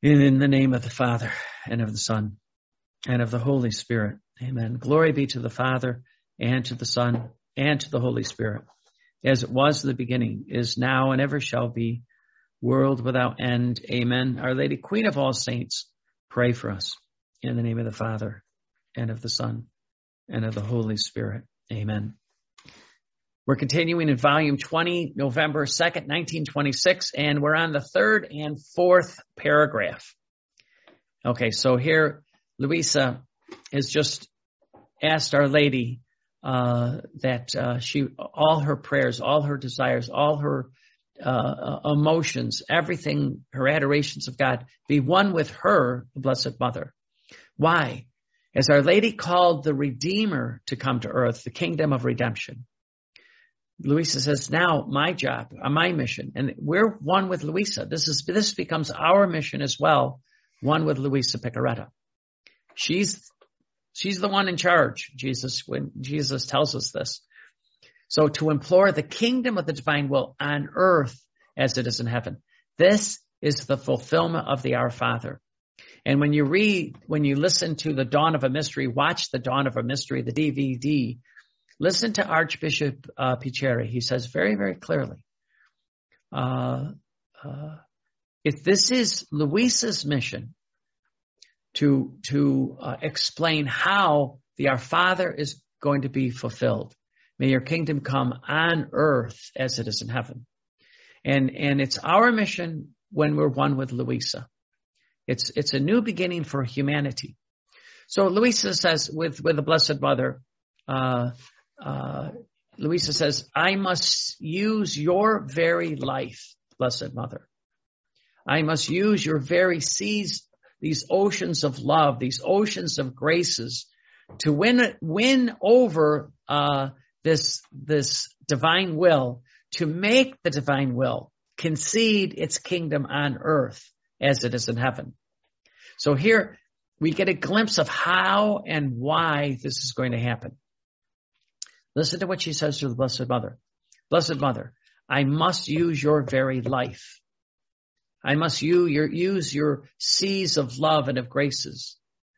In the name of the Father, and of the Son, and of the Holy Spirit. Amen. Glory be to the Father, and to the Son, and to the Holy Spirit, as it was in the beginning, is now, and ever shall be, world without end. Amen. Our Lady, Queen of all saints, pray for us. In the name of the Father, and of the Son, and of the Holy Spirit. Amen. We're continuing in volume 20, November 2nd, 1926, and we're on the third and fourth paragraph. Okay, so here Luisa has just asked Our Lady that all her prayers, all her desires, all her emotions, everything, her adorations of God, be one with her, the Blessed Mother. Why? As Our Lady called the Redeemer to come to earth, the kingdom of redemption, Luisa says, now my job, my mission, and we're one with Luisa. This becomes our mission as well, one with Luisa Piccarreta. She's the one in charge, when Jesus tells us this. So to implore the kingdom of the divine will on earth as it is in heaven. This is the fulfillment of the Our Father. And when you listen to The Dawn of a Mystery, watch The Dawn of a Mystery, the DVD, listen to Archbishop Picheri. He says very, very clearly, if this is Luisa's mission to explain how the Our Father is going to be fulfilled, may your kingdom come on earth as it is in heaven. And it's our mission when we're one with Luisa. It's a new beginning for humanity. So Luisa says with the Blessed Mother, Luisa says, I must use your very life, Blessed Mother. I must use your very seas, these oceans of love, these oceans of graces to win over this divine will, to make the divine will concede its kingdom on earth as it is in heaven. So here we get a glimpse of how and why this is going to happen. Listen to what she says to the Blessed Mother. Blessed Mother, I must use your very life. I must use your seas of love and of graces.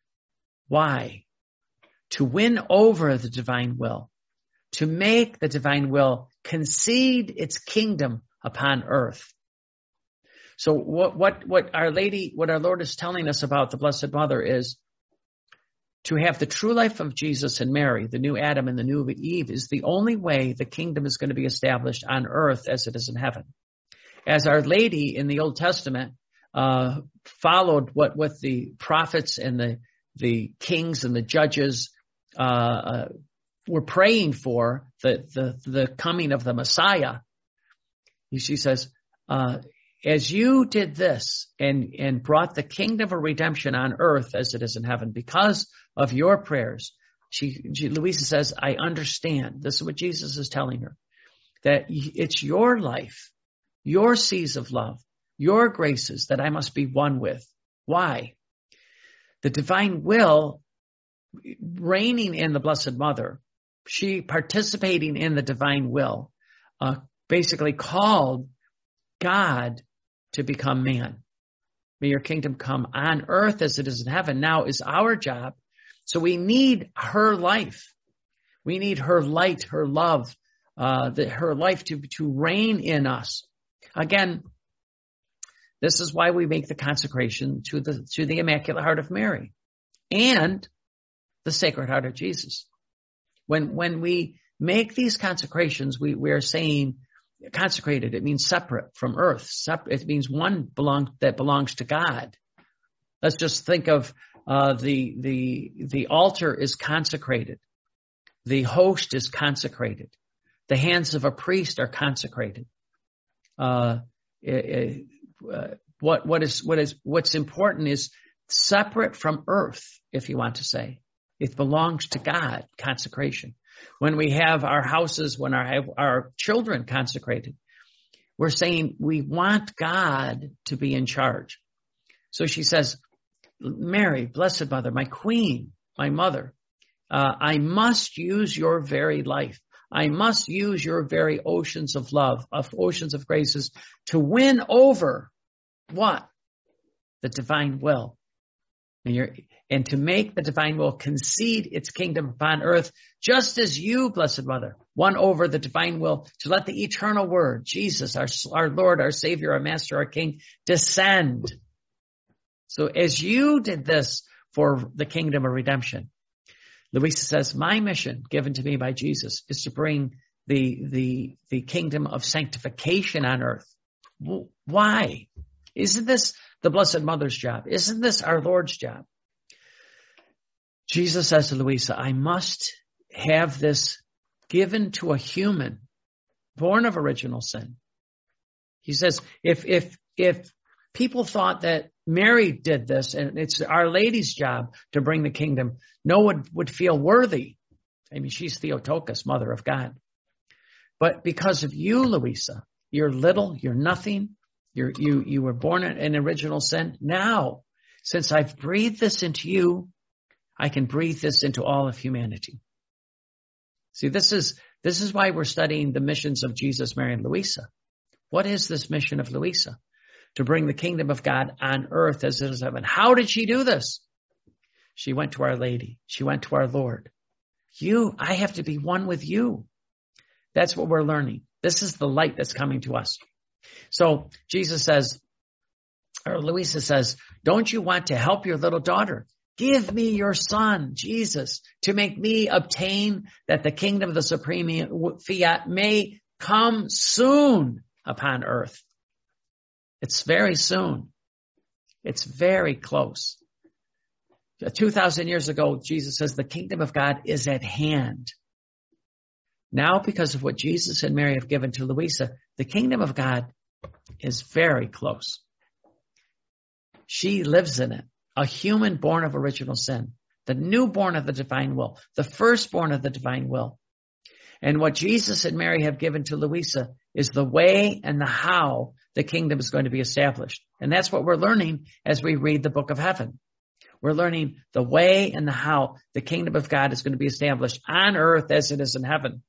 Why? To win over the divine will, to make the divine will concede its kingdom upon earth. So what our Lord is telling us about the Blessed Mother is to have the true life of Jesus and Mary, the new Adam and the new Eve, is the only way the kingdom is going to be established on earth as it is in heaven. As Our Lady in the Old Testament followed what the prophets and the kings and the judges were praying for, the coming of the Messiah, she says, as you did this and brought the kingdom of redemption on earth as it is in heaven, because of your prayers, Luisa says, I understand. This is what Jesus is telling her, that it's your life, your seas of love, your graces that I must be one with. Why? The divine will reigning in the Blessed Mother, she participating in the divine will, basically called God to become man. May your kingdom come on earth as it is in heaven. Now is our job. So we need her life. We need her light, her love, her life to reign in us. Again, this is why we make the consecration to the Immaculate Heart of Mary and the Sacred Heart of Jesus. When we make these consecrations, we are saying consecrated. It means separate from earth. It means one that belongs to God. Let's just think of the altar is consecrated. The host is consecrated. The hands of a priest are consecrated. What's important is separate from earth, if you want to say. It belongs to God, consecration. When we have our houses, when our children consecrated, we're saying we want God to be in charge. So she says, Mary, Blessed Mother, my Queen, my Mother, I must use your very life. I must use your very oceans of love, of oceans of graces to win over what? the divine will. And to make the divine will concede its kingdom upon earth, just as you, Blessed Mother, won over the divine will to let the eternal word, Jesus, our Lord, our Savior, our Master, our King, descend. So as you did this for the kingdom of redemption, Luisa says, my mission given to me by Jesus is to bring the kingdom of sanctification on earth. Why? Isn't this the Blessed Mother's job? Isn't this our Lord's job? Jesus says to Luisa, I must have this given to a human born of original sin. He says, if people thought that Mary did this and it's Our Lady's job to bring the kingdom, no one would feel worthy. I mean, she's Theotokos, Mother of God. But because of you, Luisa, you're little, you're nothing, you were born in original sin. Now, since I've breathed this into you, I can breathe this into all of humanity. See, this is why we're studying the missions of Jesus, Mary, and Luisa. What is this mission of Luisa? To bring the kingdom of God on earth as it is in heaven. How did she do this? She went to Our Lady. She went to our Lord. I have to be one with you. That's what we're learning. This is the light that's coming to us. So Jesus says, or Luisa says, don't you want to help your little daughter? Give me your son, Jesus, to make me obtain that the kingdom of the supreme fiat may come soon upon earth. It's very soon. It's very close. 2,000 years ago, Jesus says the kingdom of God is at hand. Now, because of what Jesus and Mary have given to Luisa, the kingdom of God is very close. She lives in it. A human born of original sin, the newborn of the divine will, the firstborn of the divine will. And what Jesus and Mary have given to Luisa is the way and the how the kingdom is going to be established. And that's what we're learning as we read the book of heaven. We're learning the way and the how the kingdom of God is going to be established on earth as it is in heaven.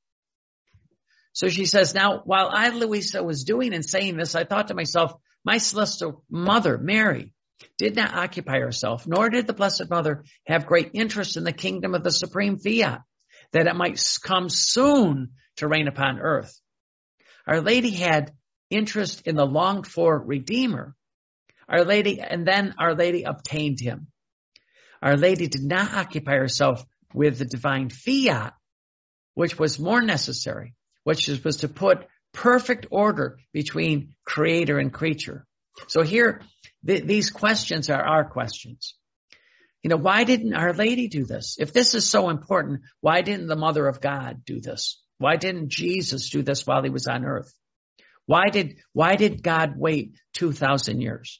So she says, now, while I, Luisa, was doing and saying this, I thought to myself, my celestial mother, Mary, did not occupy herself, nor did the Blessed Mother have great interest in the kingdom of the supreme fiat, that it might come soon to reign upon earth. Our Lady had interest in the longed for Redeemer. And then Our Lady obtained him. Our Lady did not occupy herself with the divine fiat, which was more necessary, which was to put perfect order between creator and creature. So here, these questions are our questions. Why didn't Our Lady do this? If this is so important, why didn't the Mother of God do this? Why didn't Jesus do this while he was on earth? Why did God wait 2,000 years?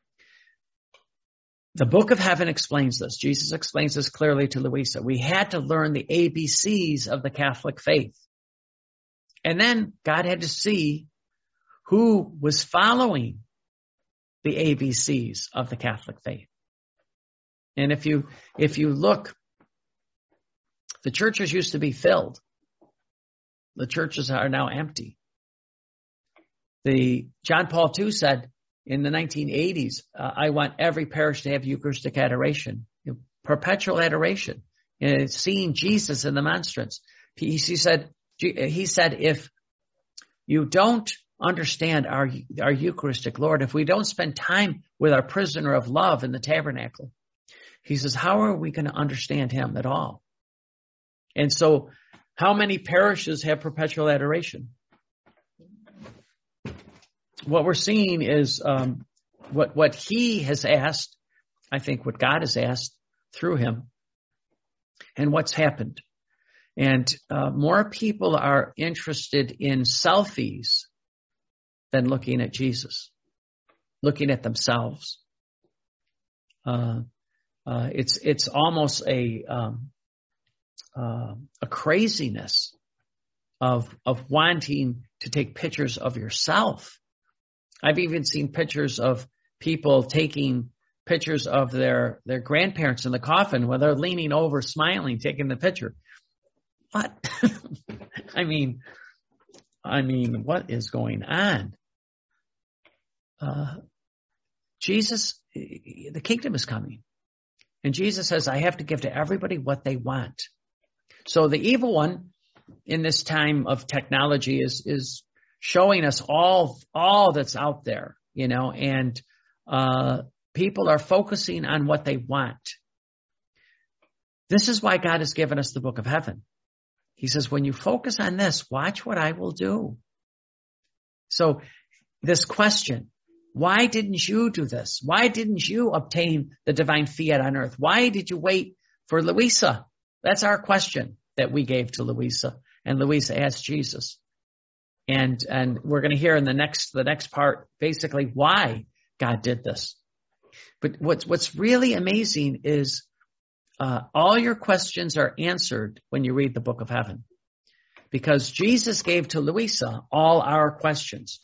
The book of heaven explains this. Jesus explains this clearly to Luisa. We had to learn the ABCs of the Catholic faith. And then God had to see who was following the ABCs of the Catholic faith. And if you look, the churches used to be filled. The churches are now empty. John Paul II said in the 1980s, I want every parish to have Eucharistic adoration, perpetual adoration, seeing Jesus in the monstrance. He said, if you don't understand our Eucharistic Lord, if we don't spend time with our prisoner of love in the tabernacle, he says, how are we going to understand him at all? And so how many parishes have perpetual adoration? What we're seeing is what he has asked, I think what God has asked through him, and what's happened. And more people are interested in selfies than looking at Jesus, looking at themselves. It's almost a craziness of wanting to take pictures of yourself. I've even seen pictures of people taking pictures of their grandparents in the coffin where they're leaning over, smiling, taking the picture. What? I mean, what is going on? Jesus, the kingdom is coming. And Jesus says, I have to give to everybody what they want. So the evil one in this time of technology is showing us all that's out there, and people are focusing on what they want. This is why God has given us the book of heaven. He says, when you focus on this, watch what I will do. So this question, why didn't you do this? Why didn't you obtain the divine fiat on earth? Why did you wait for Louisa? That's our question that we gave to Louisa. And Louisa asked Jesus. And we're going to hear in the next part, basically why God did this. But what's really amazing is all your questions are answered when you read the book of heaven, because Jesus gave to Louisa all our questions.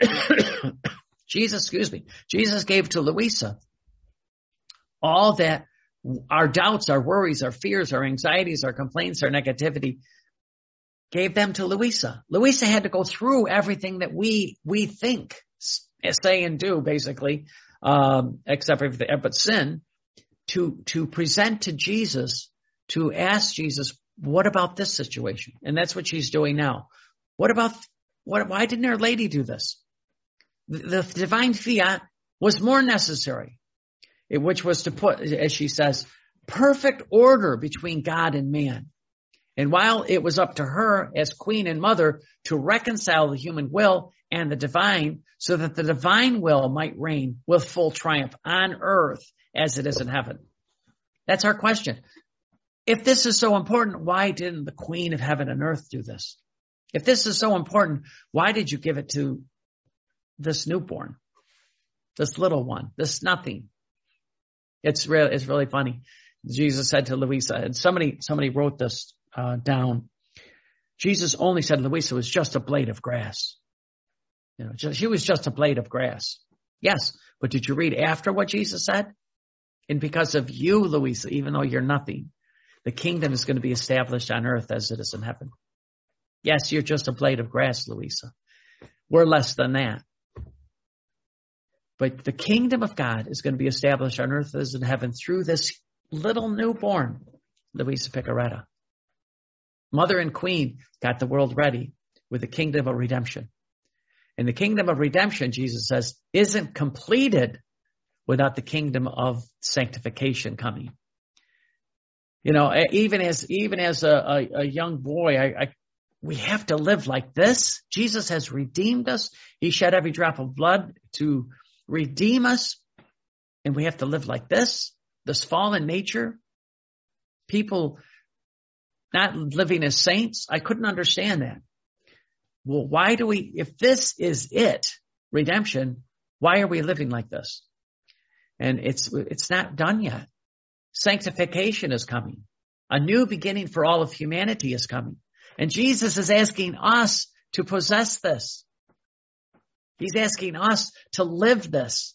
Jesus gave to Louisa all that our doubts, our worries, our fears, our anxieties, our complaints, our negativity, gave them to Louisa. Louisa had to go through everything that we think, say, and do, basically, except for but sin, to present to Jesus, to ask Jesus, what about this situation? And that's what she's doing now. Why didn't Our Lady do this? The divine fiat was more necessary, which was to put, as she says, perfect order between God and man. And while it was up to her as queen and mother to reconcile the human will and the divine, so that the divine will might reign with full triumph on earth as it is in heaven. That's our question. If this is so important, why didn't the Queen of heaven and earth do this? If this is so important, why did you give it to this newborn, this little one, this nothing? It's really funny. Jesus said to Louisa, and somebody wrote this down. Jesus only said Louisa was just a blade of grass. She was just a blade of grass. Yes, but did you read after what Jesus said? And because of you, Louisa, even though you're nothing, the kingdom is going to be established on earth as it is in heaven. Yes, you're just a blade of grass, Louisa. We're less than that. But the kingdom of God is going to be established on earth as in heaven through this little newborn, Louisa Piccarreta. Mother and queen got the world ready with the kingdom of redemption. And the kingdom of redemption, Jesus says, isn't completed without the kingdom of sanctification coming. Even as a young boy, we have to live like this. Jesus has redeemed us. He shed every drop of blood to redeem us. And we have to live like this fallen nature. People not living as saints. I couldn't understand that. Well, if this is it, redemption, why are we living like this? And it's not done yet. Sanctification is coming. A new beginning for all of humanity is coming. And Jesus is asking us to possess this. He's asking us to live this.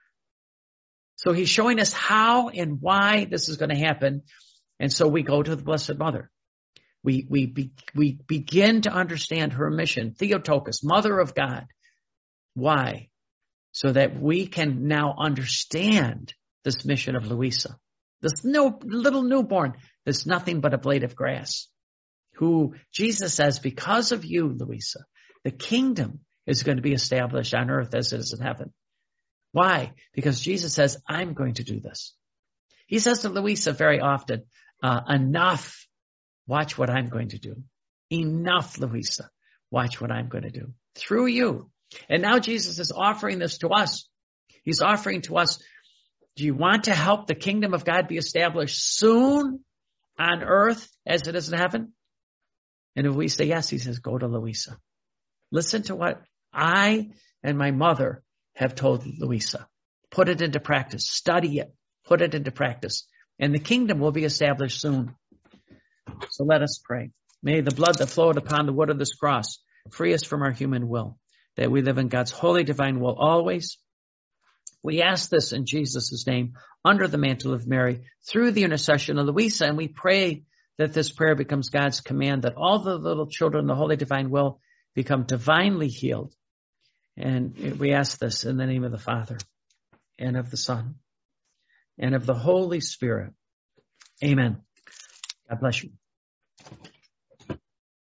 So he's showing us how and why this is going to happen. And so we go to the Blessed Mother. We begin to understand her mission, Theotokos, Mother of God. Why? So that we can now understand this mission of Louisa. This little newborn that's nothing but a blade of grass, who Jesus says, because of you, Louisa, the kingdom is going to be established on earth as it is in heaven. Why? Because Jesus says, I'm going to do this. He says to Louisa very often, enough, watch what I'm going to do. Enough, Louisa, watch what I'm going to do through you. And now Jesus is offering this to us. He's offering to us, do you want to help the kingdom of God be established soon on earth as it is in heaven? And if we say yes, he says, go to Louisa. Listen to what I and my mother have told Louisa. Put it into practice. Study it. Put it into practice. And the kingdom will be established soon. So let us pray. May the blood that flowed upon the wood of this cross free us from our human will, that we live in God's holy divine will always. We ask this in Jesus' name, under the mantle of Mary, through the intercession of Louisa, and we pray that this prayer becomes God's command, that all the little children in the holy divine will become divinely healed. And we ask this in the name of the Father, and of the Son, and of the Holy Spirit. Amen. God bless you.